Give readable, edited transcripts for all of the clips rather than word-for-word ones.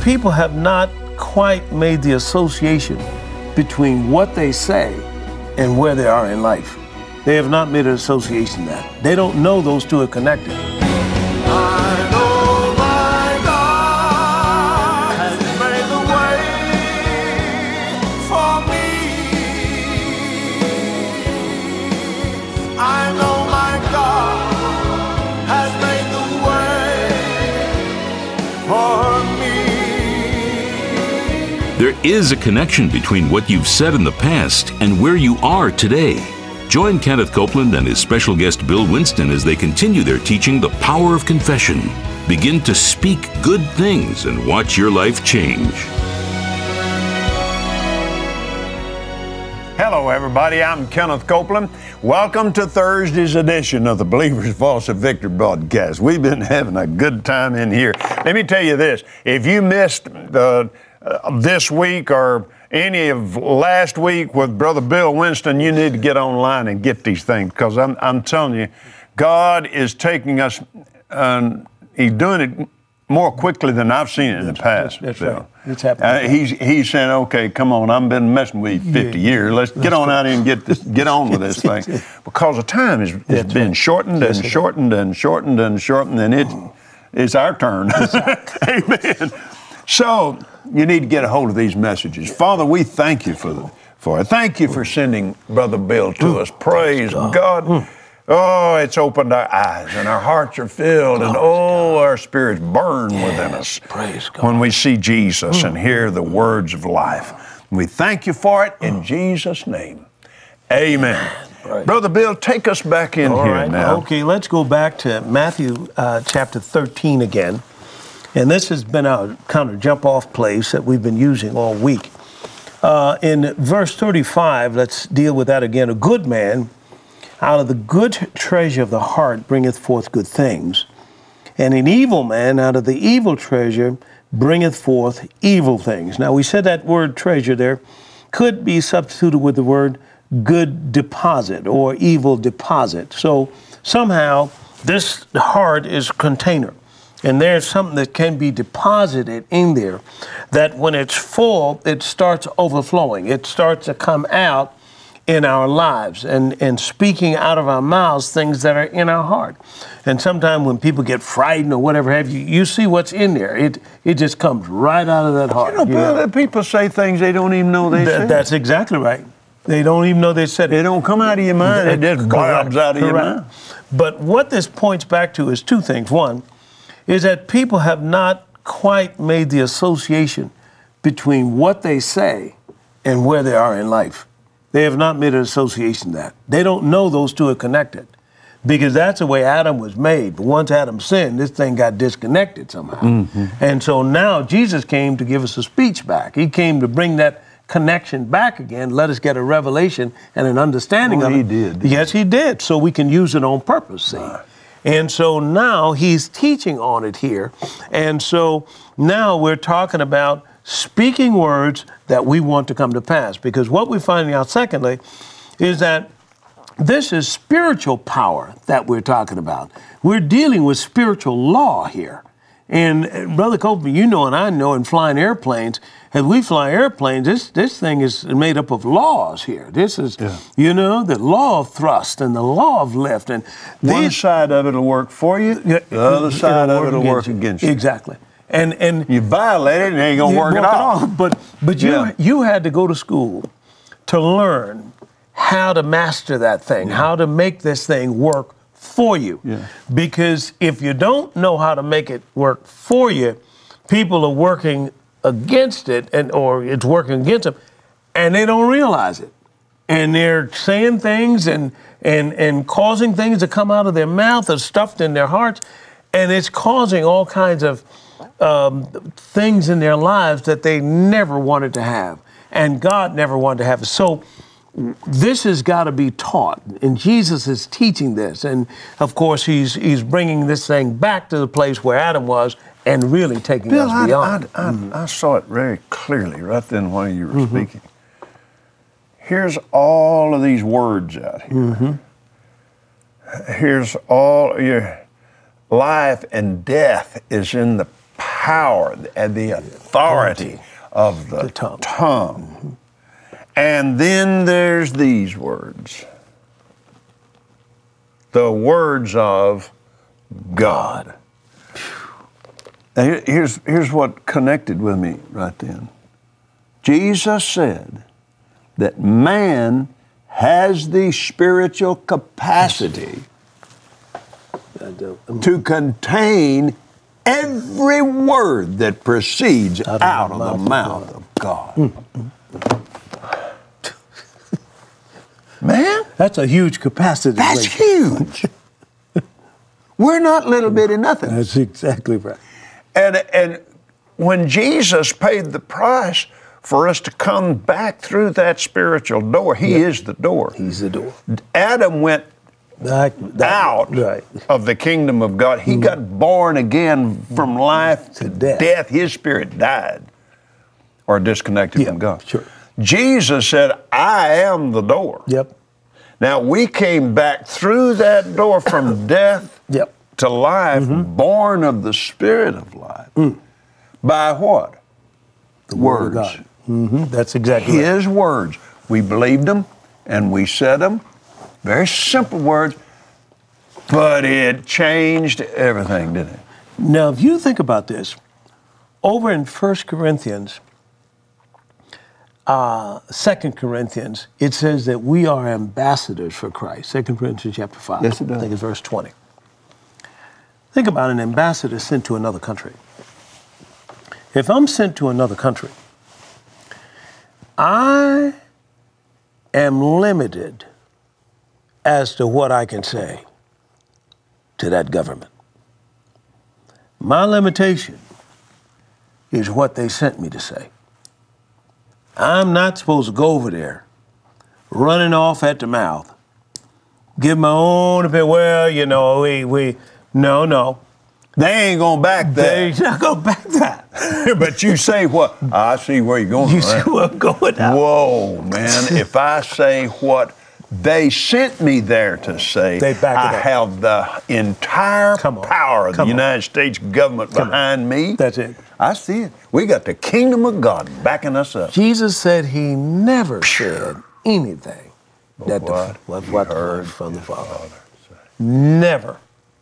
people have not quite made the association between what they say and where they are in life. They have not made an association that. They don't know those two are connected. I know my God has made the way for me. I know my God has made the way for me. There is a connection between what you've said in the past and where you are today. Join Kenneth Copeland and his special guest Bill Winston as they continue their teaching, The Power of Confession. Begin to speak good things and watch your life change. Hello, everybody. I'm Kenneth Copeland. Welcome to Thursday's edition of the Believer's Voice of Victory broadcast. We've been having a good time in here. Let me tell you this. If you missed this week or any of last week with Brother Bill Winston, you need to get online and get these things, because I'm telling you, God is taking us, He's doing it more quickly than I've seen it in the past. That's right. It's happening. He's saying, okay, come on, I've been messing with you 50 years. Let's get on out here and get on with this thing. Because the time has been shortened and shortened and shortened and shortened, and it's our turn. Amen. So you need to get a hold of these messages. Father, we thank you for it. Thank you for sending Brother Bill to us. Praise God. Oh, it's opened our eyes and our hearts are filled, and our spirits burn within us when we see Jesus and hear the words of life. We thank you for it in Jesus' name. Amen. Brother Bill, take us back in here now. Okay, let's go back to Matthew chapter 13 again. And this has been our kind of jump-off place that we've been using all week. In verse 35, let's deal with that again. A good man out of the good treasure of the heart bringeth forth good things. And an evil man out of the evil treasure bringeth forth evil things. Now, we said that word treasure there could be substituted with the word good deposit or evil deposit. So somehow this heart is a container. And there's something that can be deposited in there that when it's full, it starts overflowing. It starts to come out in our lives and speaking out of our mouths things that are in our heart. And sometimes when people get frightened or whatever have you, you see what's in there. It just comes right out of that heart. You know, people say things they don't even know they said. That's exactly right. They don't even know they said it. They don't come out of your mind. It just blabs out of your mind. But what this points back to is two things. One is that people have not quite made the association between what they say and where they are in life. They have not made an association that. They don't know those two are connected, because that's the way Adam was made. But once Adam sinned, this thing got disconnected somehow. Mm-hmm. And so now Jesus came to give us a speech back. He came to bring that connection back again, let us get a revelation and an understanding of it. He did. Yes, he did. So we can use it on purpose, see. Right. And so now he's teaching on it here. And so now we're talking about speaking words that we want to come to pass. Because what we're finding out, secondly, is that this is spiritual power that we're talking about. We're dealing with spiritual law here. And Brother Copeland, you know and I know in flying airplanes, as we fly airplanes, this thing is made up of laws here. This is, the law of thrust and the law of lift. And one side of it will work for you, the other side of it will work against you. Exactly. And you violate it, and it ain't going to work at all. But you had to go to school to learn how to master that thing, how to make this thing work for you. Yeah. Because if you don't know how to make it work for you, people are working against it, or it's working against them, and they don't realize it. And they're saying things and causing things to come out of their mouth or stuffed in their hearts, and it's causing all kinds of things in their lives that they never wanted to have, and God never wanted to have. So this has got to be taught, and Jesus is teaching this, and of course he's bringing this thing back to the place where Adam was and really taking us beyond. I saw it very clearly right then while you were speaking. Here's all of these words out here. Here's all your life and death is in the power and the authority of the tongue. And then there's these words. The words of God. Now here's what connected with me right then. Jesus said that man has the spiritual capacity to contain every word that proceeds out of the mouth of God. Man, that's a huge capacity. That's huge. We're not little bitty nothing. That's exactly right. And when Jesus paid the price for us to come back through that spiritual door, He is the door. He's the door. Adam went out of the kingdom of God. He got born again from life to death. His spirit died or disconnected from God. Sure. Jesus said, I am the door. Yep. Now, we came back through that door from death to life, born of the Spirit of life. By what? The Word of God. That's exactly His words. We believed them and we said them. Very simple words, but it changed everything, didn't it? Now, if you think about this, over in 1 Corinthians, 2 Corinthians, it says that we are ambassadors for Christ. 2 Corinthians chapter 5. Yes, it does. I think it's verse 20. Think about an ambassador sent to another country. If I'm sent to another country, I am limited as to what I can say to that government. My limitation is what they sent me to say. I'm not supposed to go over there running off at the mouth, give my own opinion. Well, you know, no. They ain't going back that. They're not going back that. But you say what? I see where you're going. You see where I'm going now. Whoa, man. If I say what they sent me there to say, they back it I up. have the entire power of the United States government behind me. That's it. I see it. We got the kingdom of God backing us up. Jesus said He never said anything that what heard from the Father. Never.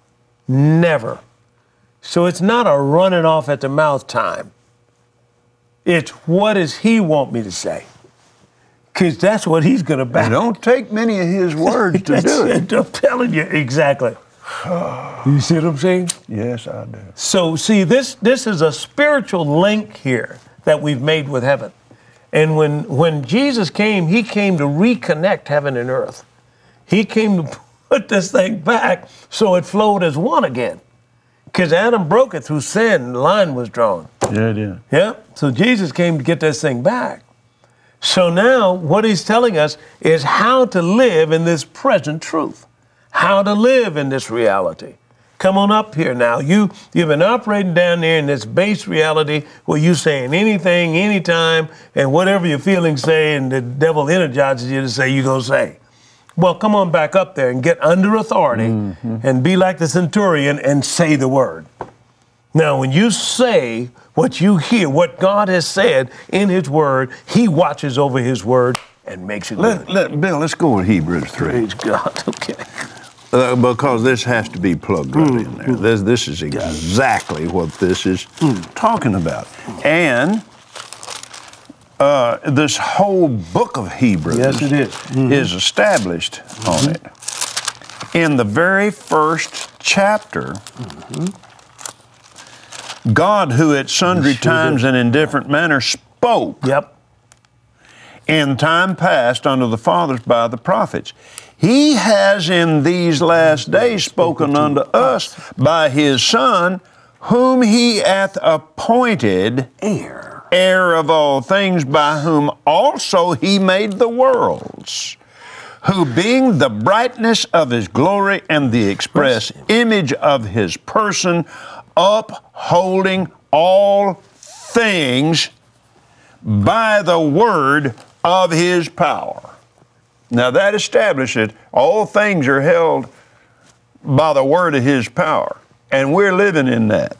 So it's not a running off at the mouth time. It's what does He want me to say? Because that's what He's going to back. It don't take many of His words to do it. I'm telling you, exactly. You see what I'm saying? Yes, I do. So see, this is a spiritual link here that we've made with heaven. And when Jesus came, He came to reconnect heaven and earth. He came to put this thing back so it flowed as one again. Because Adam broke it through sin, the line was drawn. Yeah, it did. Yeah, so Jesus came to get this thing back. So now what He's telling us is how to live in this present truth, how to live in this reality. Come on up here now. You've been operating down there in this base reality where you're saying anything, anytime, and whatever your feelings say, and the devil energizes you to say, you're going to say. Well, come on back up there and get under authority and be like the centurion and say the word. Now, when you say what you hear, what God has said in His word, He watches over His word and makes it good. Bill, let's go with Hebrews 3. Praise God, okay. Because this has to be plugged right in there. This is exactly what this is talking about. And this whole book of Hebrews is established on it. In the very first chapter, God, who at sundry times and in different manners spoke in time past unto the fathers by the prophets, He has in these last days spoken unto us by His Son, whom He hath appointed heir of all things, by whom also He made the worlds, who being the brightness of His glory and the express image of His person, upholding all things by the word of His power. Now that establishes all things are held by the word of His power, and we're living in that.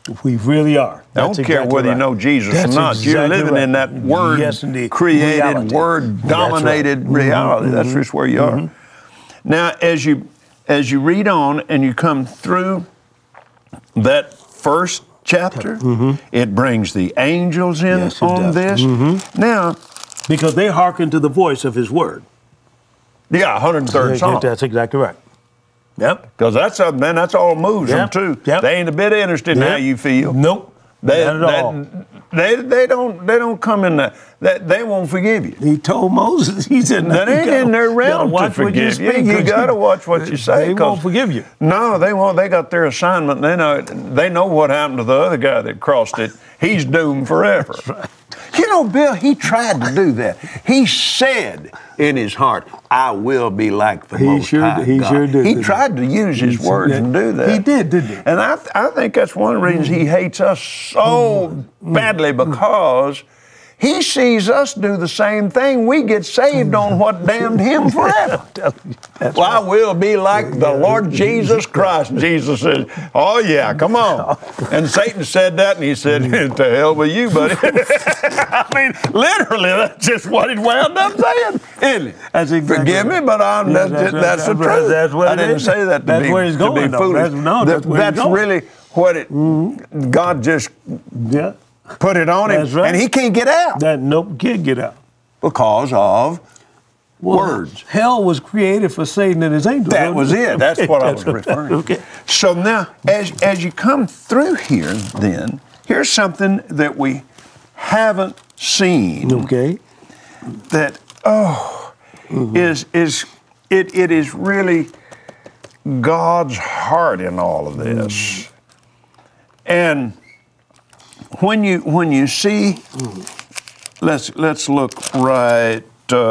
We really are. I don't care whether you know Jesus or not. You're living in that Word-created, reality. Word-dominated reality. That's just where you are. Now, as you read on and you come through that first chapter, it brings the angels in on this. Now, because they hearken to the voice of His Word. Yeah, 103rd Psalm. That's exactly right. Yep. Because that's all moves them too. Yep. They ain't a bit interested in how you feel. Nope. Not at all. They don't come in that. They won't forgive you. He told Moses, he said, that ain't in their realm to forgive you. You got to watch what you say. They won't forgive you. No, they won't. They got their assignment. They know what happened to the other guy that crossed it. He's doomed forever. That's right. You know, Bill, he tried to do that. He said in his heart, I will be like the Most High God. He sure did. He tried to use his words and do that. He did, didn't he? And I think that's one of the reasons he hates us so badly, because he sees us do the same thing. We get saved on what damned him forever. Well, I will be like the Lord Jesus Christ. Jesus says, oh yeah, come on. And Satan said that, and he said, to hell with you, buddy. I mean, literally, that's just what he wound up saying, isn't it? That's exactly Forgive me, but that's the truth. That's what I didn't say that to be, where he's going, to be foolish. That's really what it, God just put it on him, and he can't get out. Nope, can't get out. Because of words. Hell was created for Satan and his angels. That was it. That's what I was referring to. Okay. So now, as you come through here, then, here's something that we haven't seen. Okay. That, it is really God's heart in all of this. And when you see, let's look right.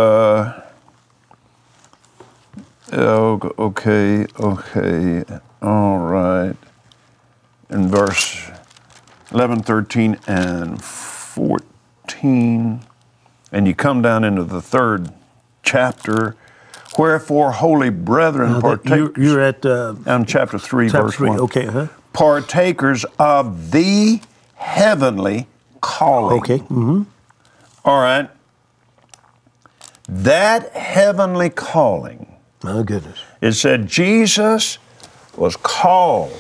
Okay, all right. In verse 11, 13, and 14, and you come down into the third chapter. Wherefore, holy brethren, partakers. You're at chapter 3, verse 1. Okay, Partakers of the heavenly calling. Okay. All right. That heavenly calling. My goodness. It said Jesus was called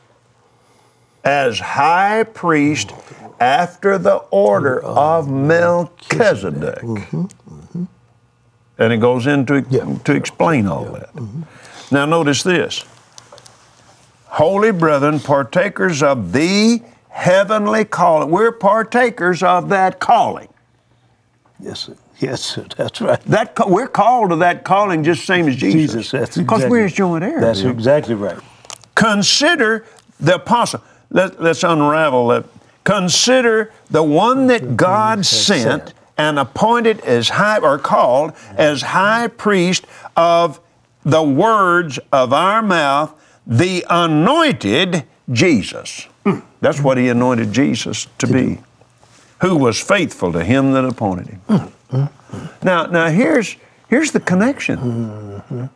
as high priest after the order of Melchizedek. And it goes into to explain all that. Now notice this. Holy brethren, partakers of the heavenly calling. We're partakers of that calling. Yes, sir. Yes, sir. That's right. We're called to that calling just the same as Jesus. Because we're his joint heirs. That's exactly right. Consider the apostle. Let's unravel that. Consider the one that God sent and appointed as high, or called as high priest of the words of our mouth, the anointed Jesus. That's what he anointed Jesus to be. Who was faithful to him that appointed him. Now here's the connection.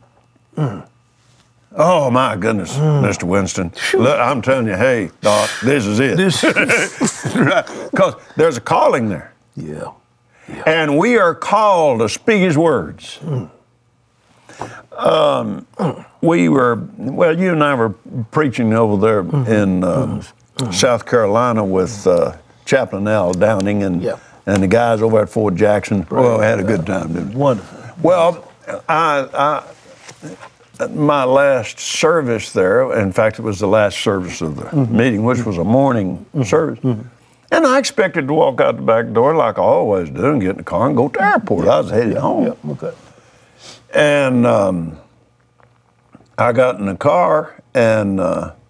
Oh my goodness, Mr. Winston. Look, I'm telling you, hey, Doc, this is it. Because there's a calling there. Yeah. And we are called to speak his words. You and I were preaching over there in South Carolina with Chaplain Al Downing and the guys over at Fort Jackson. Well, we had a good time, didn't we? Wonderful. Well, my last service there, in fact, it was the last service of the meeting, which was a morning service. And I expected to walk out the back door like I always do and get in the car and go to the airport. I was headed home. Okay. And I got in the car, and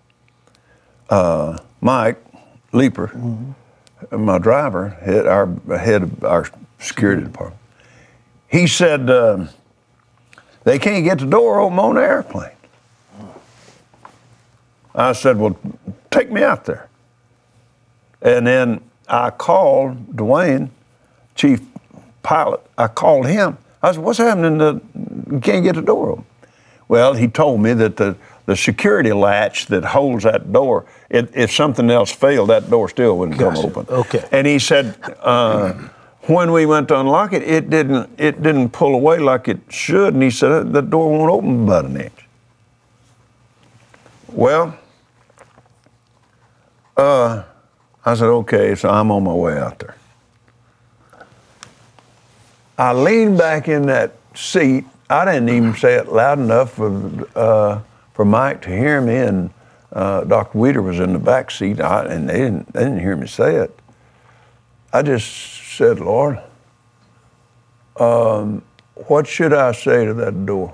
Mike Leeper, my driver, head of our security department, he said, they can't get the door open on the airplane. I said, well, take me out there. And then I called Dwayne, chief pilot. I called him. I said, what's happening? You can't get the door open. Well, he told me that the the security latch that holds that door, if something else failed, that door still wouldn't come open. Okay. And he said, when we went to unlock it, it didn't pull away like it should. And he said, the door won't open about an inch. Well, I said, okay, so I'm on my way out there. I leaned back in that seat. I didn't even say it loud enough for Mike to hear me, and Dr. Weeder was in the back seat, and they didn't hear me say it. I just said, Lord, what should I say to that door?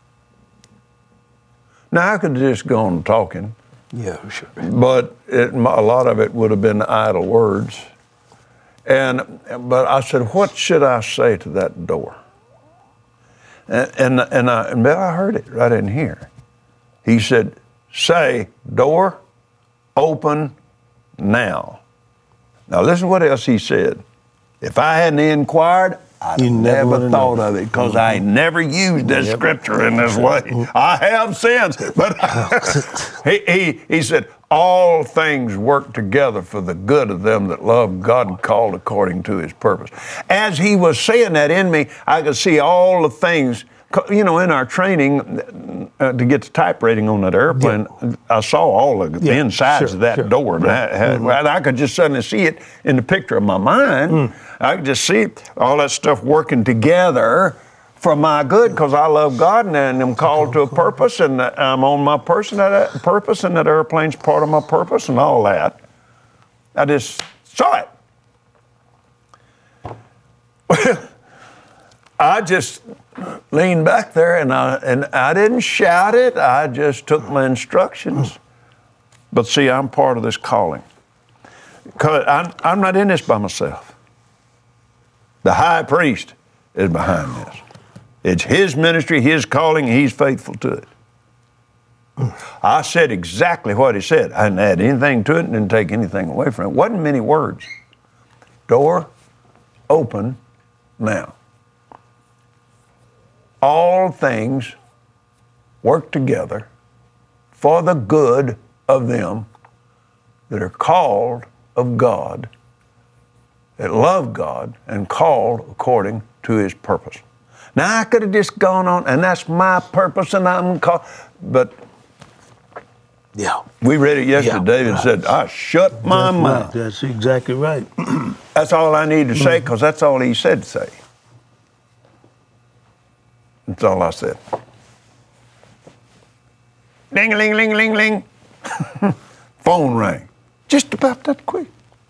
Now, I could have just gone talking. Yeah, sure. But a lot of it would have been idle words. But I said, what should I say to that door? And I heard it right in here. He said, say, door, open now. Now listen what else he said. If I hadn't inquired, I'd never thought of it, because I never used this scripture in this way. I have since, but he said, all things work together for the good of them that love God and called according to his purpose. As he was saying that in me, I could see all the things. You know, in our training to get the type rating on that airplane, I saw all of the insides of that door. And I could just suddenly see it in the picture of my mind. I could just see all that stuff working together for my good, because I love God and I'm called to a purpose, and I'm on my purpose, and that airplane's part of my purpose and all that. I just saw it. Well, I just leaned back there, and I didn't shout it. I just took my instructions. But see, I'm part of this calling. 'Cause I'm not in this by myself. The high priest is behind this. It's his ministry, his calling, and he's faithful to it. I said exactly what he said. I didn't add anything to it and didn't take anything away from it. It wasn't many words. Door open now. All things work together for the good of them that are called of God, that love God and called according to his purpose. Now, I could have just gone on, and that's my purpose, and I'm called, but we read it yesterday. David said, I shut my mouth. That's exactly right. That's all I need to say, because that's all he said to say. That's all I said. Ding-a-ling-ling-ling-ling. Phone rang. Just about that quick.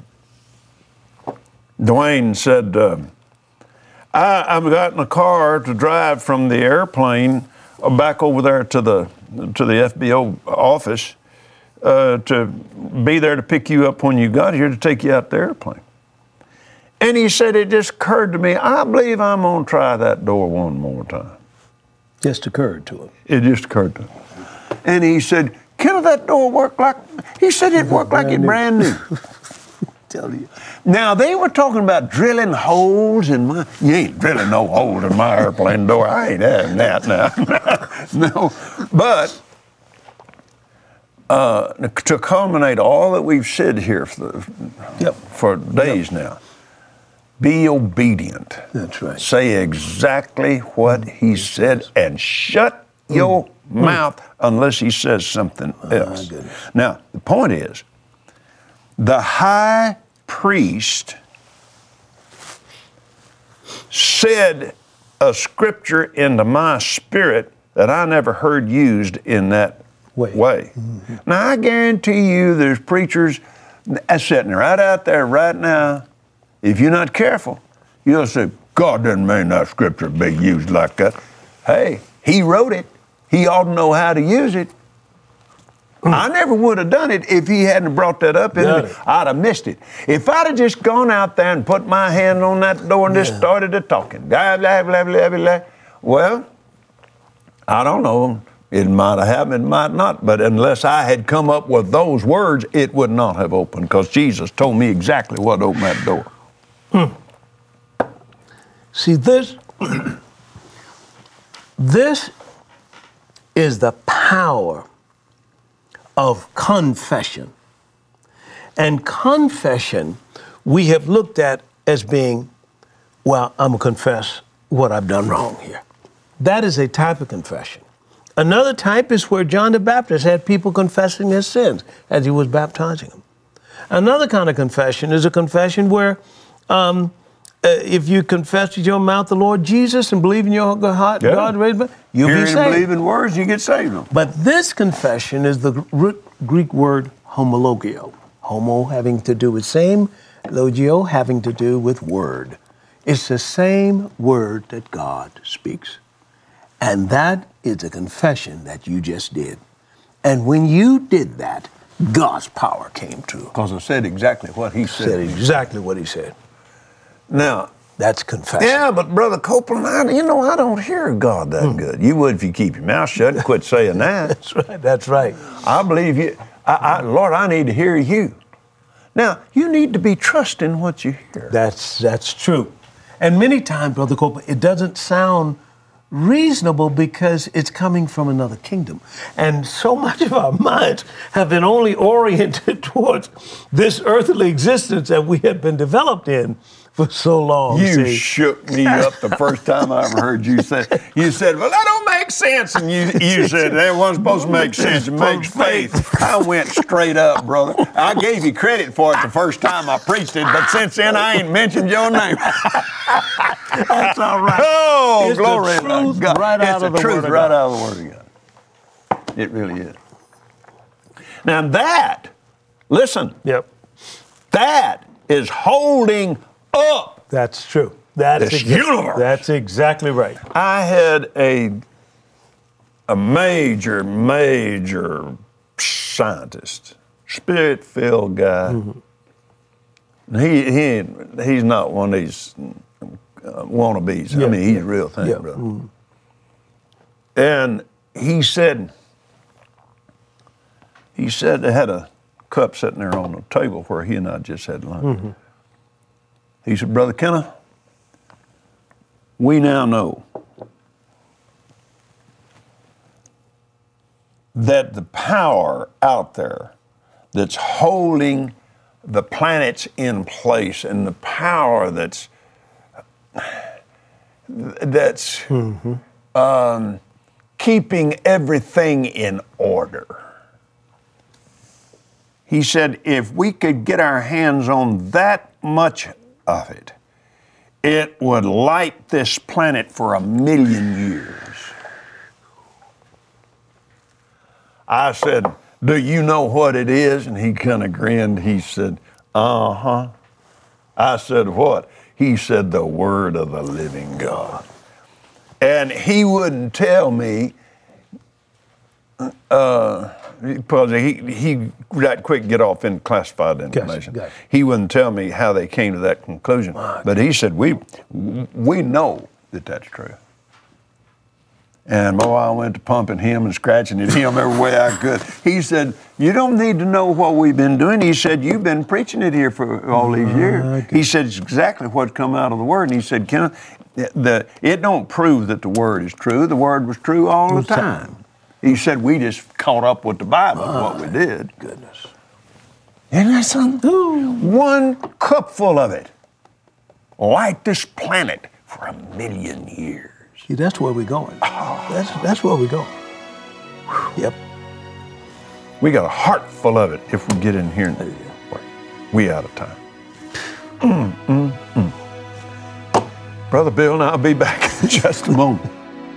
Dwayne said, I've got in a car to drive from the airplane back over there to the FBO office to be there to pick you up when you got here to take you out the airplane. And he said, it just occurred to me, I believe I'm going to try that door one more time. Just occurred to him. It just occurred to him. And he said, can that door work like, he said it worked like it brand new. Tell you. Now, they were talking about drilling holes in my, you ain't drilling no holes in my airplane door. I ain't having that now. No, but to culminate all that we've said here for days now, be obedient. That's right. Say exactly what he said and shut your mouth unless he says something else. Now, the point is, the high priest said a scripture into my spirit that I never heard used in that way. Mm-hmm. Now, I guarantee you there's preachers sitting right out there right now. If you're not careful, you'll say, God didn't mean that scripture to be used like that. Hey, he wrote it. He ought to know how to use it. I never would have done it if he hadn't brought that up. I'd have missed it. If I'd have just gone out there and put my hand on that door and just started to talking, blah, blah, blah, blah, blah, blah, well, I don't know. It might have happened, it might not. But unless I had come up with those words, it would not have opened, because Jesus told me exactly what opened that door. See, this is the power of confession. And confession we have looked at as being, well, I'm going to confess what I've done wrong here. That is a type of confession. Another type is where John the Baptist had people confessing their sins as he was baptizing them. Another kind of confession is a confession where if you confess with your mouth the Lord Jesus and believe in your heart God raised him, you'll be saved. Hear and believe in words, you get saved. But this confession is the Greek word homologio. Homo having to do with same, logio having to do with word. It's the same word that God speaks. And that is a confession that you just did. And when you did that, God's power came true. Because I said exactly what he said. Said exactly what he said. Now, that's confession. Yeah, but Brother Copeland, I don't hear God that good. You would if you keep your mouth shut and quit saying that. That's right, that's right. I believe you. Lord, I need to hear you. Now, you need to be trusting what you hear. That's true. And many times, Brother Copeland, it doesn't sound reasonable because it's coming from another kingdom. And so much of our minds have been only oriented towards this earthly existence that we have been developed in for so long. You shook me up the first time I ever heard you say. You said, "Well, that don't make sense," and you said that wasn't supposed to make sense. It makes faith. I went straight up, brother. I gave you credit for it the first time I preached it, but since then I ain't mentioned your name. That's all right. Oh, it's glory the truth to God! Right it's out the of the truth Word of right God. out of the Word of God. It really is. Now that, listen. Yep. That is holding up. That's true. That's this universe. That's exactly right. I had a major scientist, spirit-filled guy. Mm-hmm. He's not one of these wannabes. Yeah, I mean, he's a real thing, brother. Mm-hmm. And he said they had a cup sitting there on the table where he and I just had lunch. Mm-hmm. He said, "Brother Kenneth, we now know that the power out there that's holding the planets in place and the power that's keeping everything in order." He said, if we could get our hands on that much of it, it would light this planet for 1,000,000 years. I said, "Do you know what it is?" And he kind of grinned. He said, "Uh-huh." I said, "What?" He said, "The Word of the living God." And he wouldn't tell me, because he right quick get off in classified information. Gotcha. He wouldn't tell me how they came to that conclusion. But he said, we know that that's true. And boy, I went to pumping him and scratching at him every way I could. He said, "You don't need to know what we've been doing." He said, "You've been preaching it here for all these years." He said, "It's exactly what's come out of the Word." And he said, "Kenneth, it don't prove that the Word is true. The Word was true all the time." He said, "We just caught up with the Bible, what we did." Goodness. Isn't that something? One cupful of it light this planet for 1,000,000 years. See, that's where we're going. That's where we're going. Yep. We got a heart full of it if we get in here and work. We out of time. Brother Bill and I'll be back in just a moment.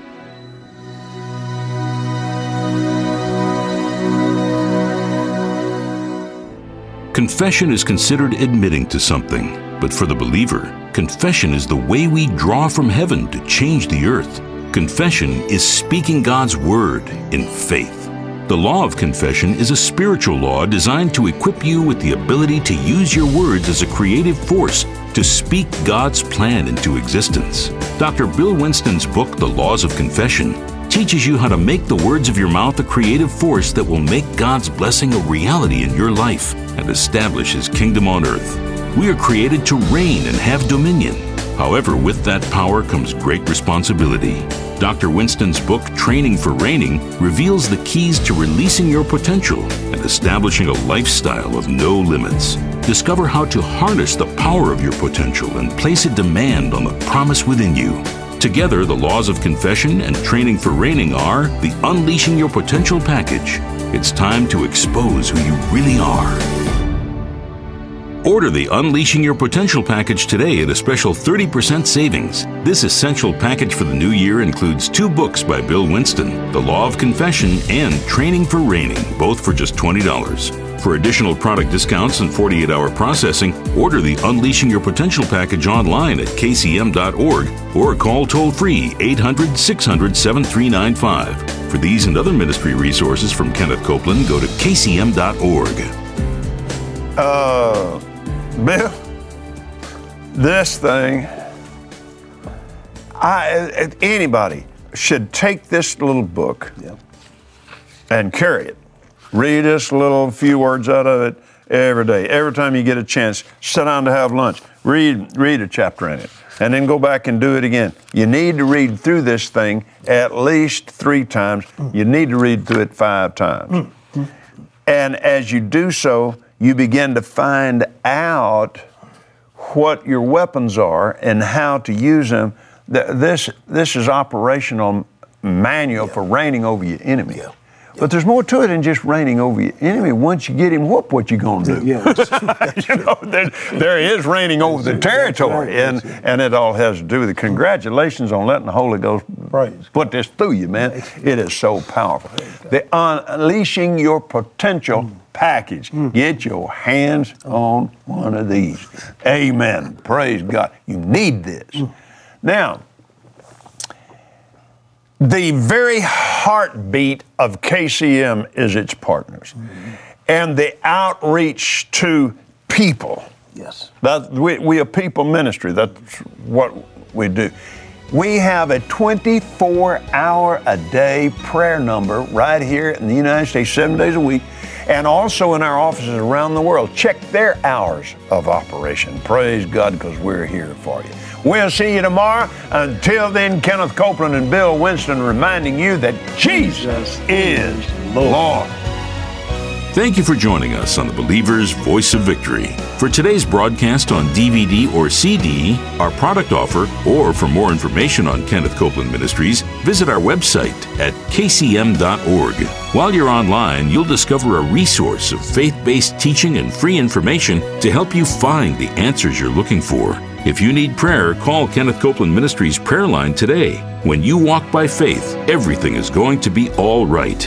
Confession is considered admitting to something, but for the believer, confession is the way we draw from heaven to change the earth. Confession is speaking God's word in faith. The law of confession is a spiritual law designed to equip you with the ability to use your words as a creative force to speak God's plan into existence. Dr. Bill Winston's book, The Laws of Confession, teaches you how to make the words of your mouth a creative force that will make God's blessing a reality in your life and establish His kingdom on earth. We are created to reign and have dominion. However, with that power comes great responsibility. Dr. Winston's book, Training for Reigning, reveals the keys to releasing your potential and establishing a lifestyle of no limits. Discover how to harness the power of your potential and place a demand on the promise within you. Together, the laws of confession and Training for Reigning are the Unleashing Your Potential package. It's time to expose who you really are. Order the Unleashing Your Potential package today at a special 30% savings. This essential package for the new year includes 2 books by Bill Winston, The Law of Confession and Training for Reigning, both for just $20. For additional product discounts and 48-hour processing, order the Unleashing Your Potential package online at kcm.org or call toll-free 800-600-7395. For these and other ministry resources from Kenneth Copeland, go to kcm.org. Bill, this thing, anybody should take this little book and carry it. Read this little few words out of it every day. Every time you get a chance, sit down to have lunch, read a chapter in it, and then go back and do it again. You need to read through this thing at least 3 times. You need to read through it 5 times. And as you do so, you begin to find out what your weapons are and how to use them. This is operational manual for reigning over your enemy. Yeah. But there's more to it than just reigning over your enemy. Once you get him whooped, what you gonna do? Yeah, there is reigning over the territory, and it all has to do with it. Congratulations on letting the Holy Ghost put this through you, man. It is so powerful. The Unleashing Your Potential package. Get your hands on one of these. Amen. Praise God. You need this. Now, the very heartbeat of KCM is its partners and the outreach to people. Yes. We are people ministry. That's what we do. We have a 24-hour-a-day prayer number right here in the United States, 7 days a week, and also in our offices around the world. Check their hours of operation. Praise God, because we're here for you. We'll see you tomorrow. Until then, Kenneth Copeland and Bill Winston reminding you that Jesus is Lord. Thank you for joining us on the Believer's Voice of Victory. For today's broadcast on DVD or CD, our product offer, or for more information on Kenneth Copeland Ministries, visit our website at kcm.org. While you're online, you'll discover a resource of faith-based teaching and free information to help you find the answers you're looking for. If you need prayer, call Kenneth Copeland Ministries prayer line today. When you walk by faith, everything is going to be all right.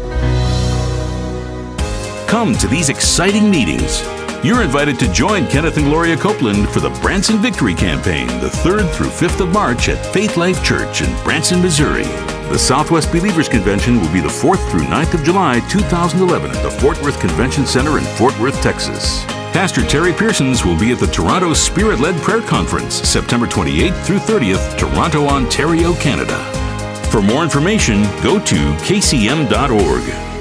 Come to these exciting meetings. You're invited to join Kenneth and Gloria Copeland for the Branson Victory Campaign, the 3rd through 5th of March at Faith Life Church in Branson, Missouri. The Southwest Believers Convention will be the 4th through 9th of July, 2011 at the Fort Worth Convention Center in Fort Worth, Texas. Pastor Terry Pearsons will be at the Toronto Spirit-Led Prayer Conference, September 28th through 30th, Toronto, Ontario, Canada. For more information, go to kcm.org.